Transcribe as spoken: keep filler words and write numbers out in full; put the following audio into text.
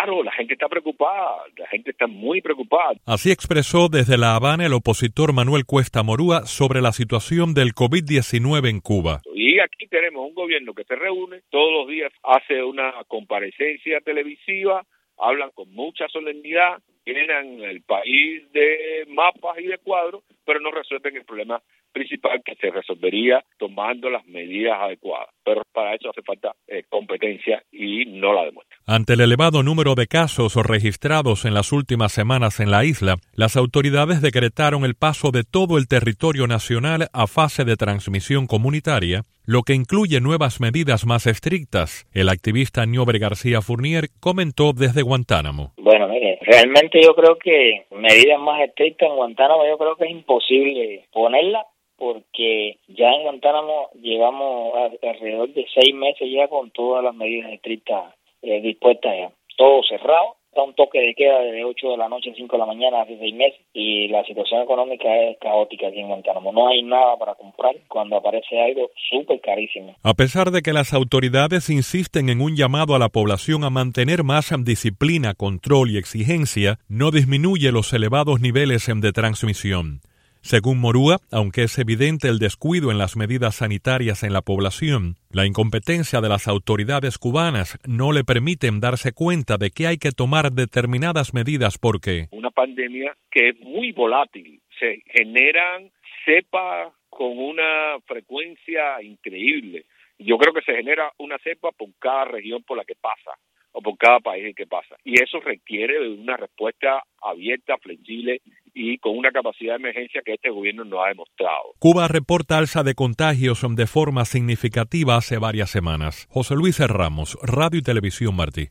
Claro, la gente está preocupada, la gente está muy preocupada. Así expresó desde La Habana el opositor Manuel Cuesta Morúa sobre la situación del COVID diecinueve en Cuba. Y aquí tenemos un gobierno que se reúne todos los días, hace una comparecencia televisiva, hablan con mucha solemnidad, llenan el país de mapas y de cuadros, pero no resuelven el problema principal que se resolvería tomando las medidas adecuadas. Pero para eso hace falta eh, competencia y no la demuestra. Ante el elevado número de casos registrados en las últimas semanas en la isla, las autoridades decretaron el paso de todo el territorio nacional a fase de transmisión comunitaria, lo que incluye nuevas medidas más estrictas. El activista Niober García Fournier comentó desde Guantánamo. Bueno, mire, realmente yo creo que medidas más estrictas en Guantánamo yo creo que es imposible ponerlas, porque ya en Guantánamo llevamos alrededor de seis meses ya con todas las medidas estrictas eh, dispuestas ya. Todo cerrado, está un toque de queda desde ocho de la noche a cinco de la mañana hace seis meses y la situación económica es caótica aquí en Guantánamo. No hay nada para comprar cuando aparece algo súper carísimo. A pesar de que las autoridades insisten en un llamado a la población a mantener más disciplina, control y exigencia, no disminuye los elevados niveles de transmisión. Según Morúa, aunque es evidente el descuido en las medidas sanitarias en la población, la incompetencia de las autoridades cubanas no le permiten darse cuenta de que hay que tomar determinadas medidas porque una pandemia que es muy volátil, se generan cepas con una frecuencia increíble. Yo creo que se genera una cepa por cada región por la que pasa o por cada país que pasa. Y eso requiere de una respuesta abierta, flexible y con una capacidad de emergencia que este gobierno no ha demostrado. Cuba reporta alza de contagios de forma significativa hace varias semanas. José Luis Ramos, Radio y Televisión Martí.